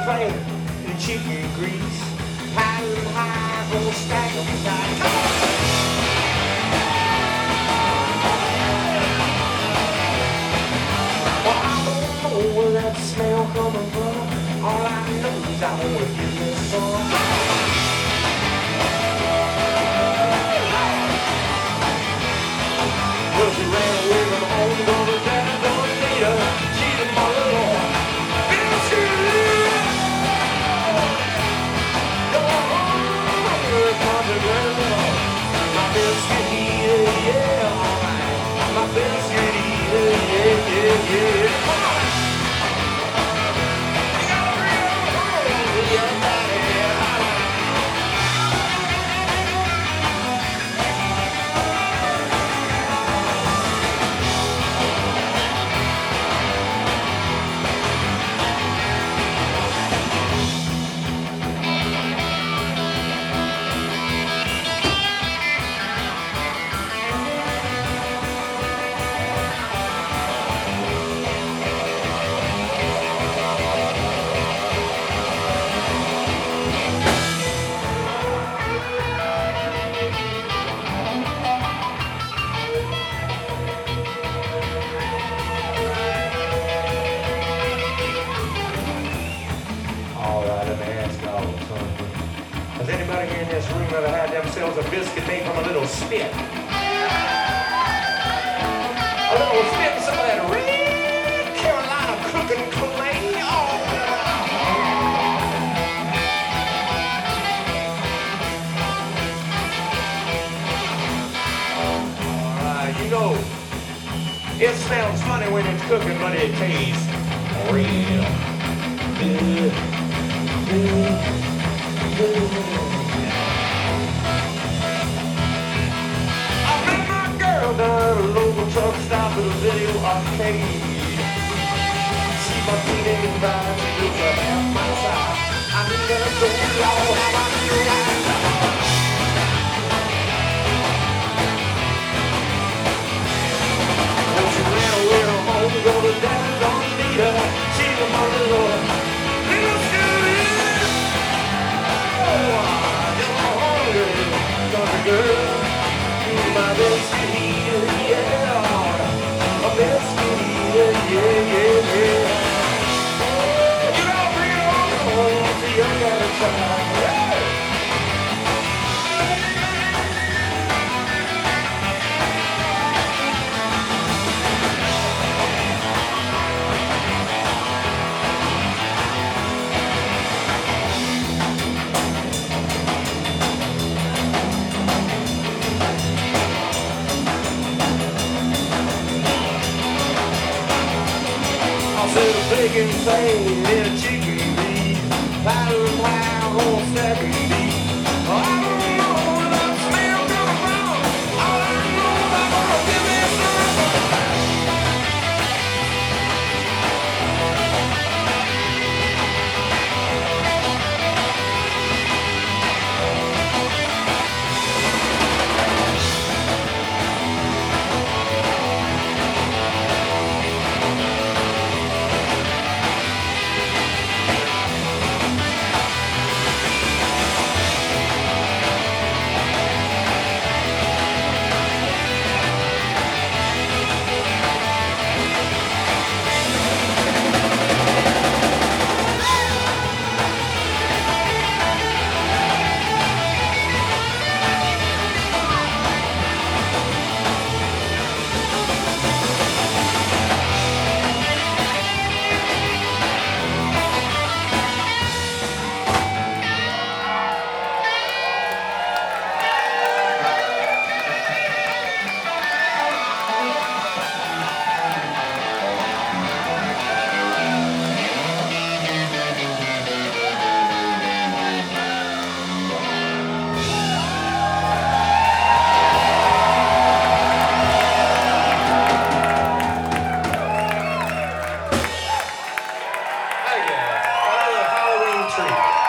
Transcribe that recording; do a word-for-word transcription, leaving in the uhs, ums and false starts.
fat and chicken grease. Piling high, gonna stack 'em tight. Come on! Well, I don't know where that smell coming from. All I know is I wanna give me some. Well, she ran away from home, gonna daddy don't need her. She's my little biscuit. Oh, country girl, my biscuit eater, yeah, alright. My biscuit eater, yeah, yeah, yeah. Come on. Has anybody here in this room ever had themselves a biscuit made from a little spit? A little spit and some of that red Carolina cooking clay. Oh. Alright, you know, it sounds funny when it's cooking, but it tastes real good. Good. I met my girl down at a local truck stop at a video arcade. She's my teenage bride, she lives a half mile south. I need her so long, how I feel right now. Well, she ran away from home, go to daddy, don't need her. She's my little, little skinny. Girl, my biscuit eater, yeah, my biscuit eater, yeah, yeah, yeah. You don't bring it on home till you gotta try. Yeah. Said a bacon thing in a chicken grease, paddling wild on stacking beef. I don't know where that smell comes from. All I know is I'm gonna give me tree.